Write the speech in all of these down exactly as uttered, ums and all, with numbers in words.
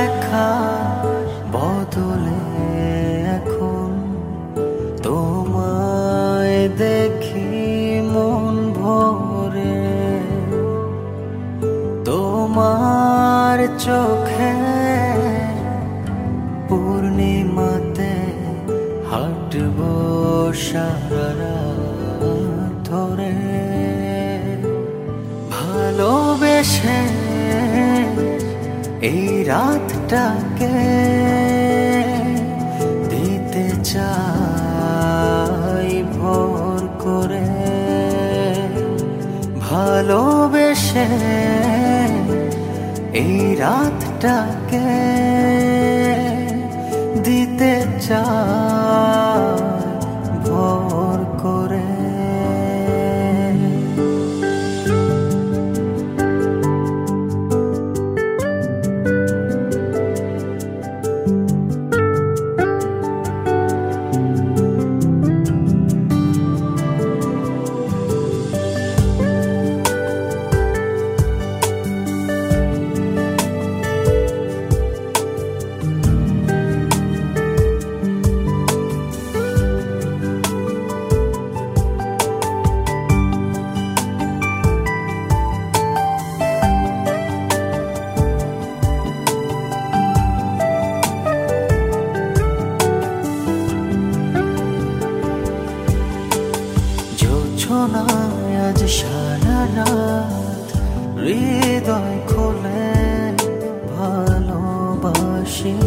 দেখা বদলে এখন তোমায় দেখি মন ভরে, তোমার চোখে পূর্ণিমাতে হাঁটবো সারা রাত ধরে। ভালোবেসে এই রাতটাকে দিতে চাই ভোর করে, ভালোবেসে এই রাতটাকে দিতে চাই ভোর করে। আজ সারা রাত হৃদয় খোলে ভালোবাসি,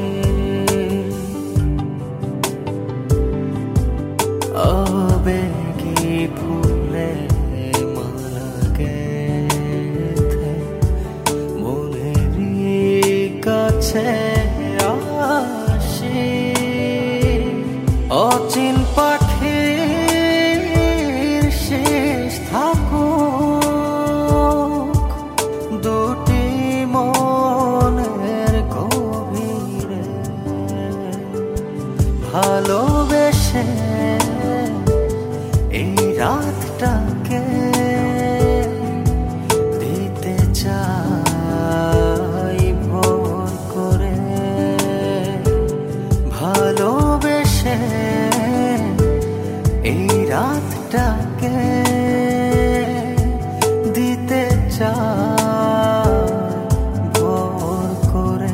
আবেগী ফুলে মালা গেঁথে মনেরই কাছে আসি। অচিন পাখি থাকুক দুটি মনের গভীরে, ভালোবেসে এই রাতটাকে দিতে চাই ভোর করে, ভালোবেসে এই রাতটাকে দিতে চাই ভোর করে।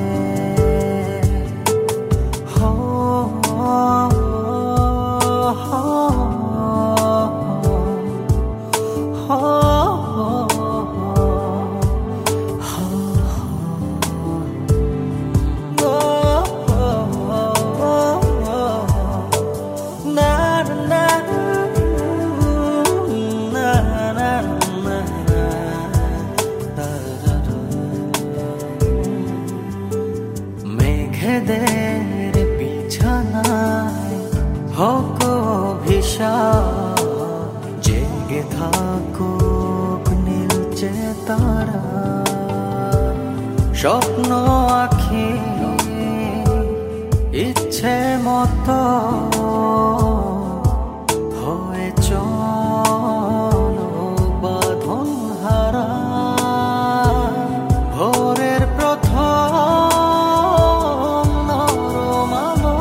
হো হো হো মেঘেদের বিছানায় হোক অভিশাপ, জেগে থাকুক নীলচে তারা, স্বপ্ন আঁখি ইচ্ছে মতো হয়ে চলো বাঁধন হারা। ভোরের প্রথম নরম আলো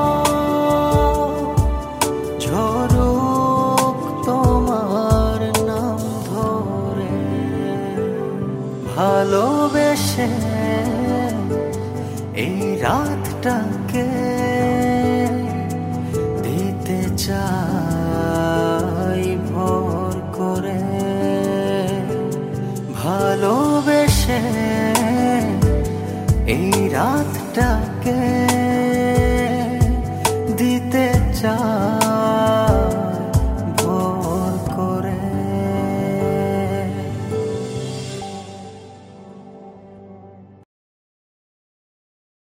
ঝরুক তোমার নাম ধরে, ভালোবেসে এই রাতটাকে দিতে চাই ভোর করে, ভালোবেসে এই রাতটাকে দিতে চাই।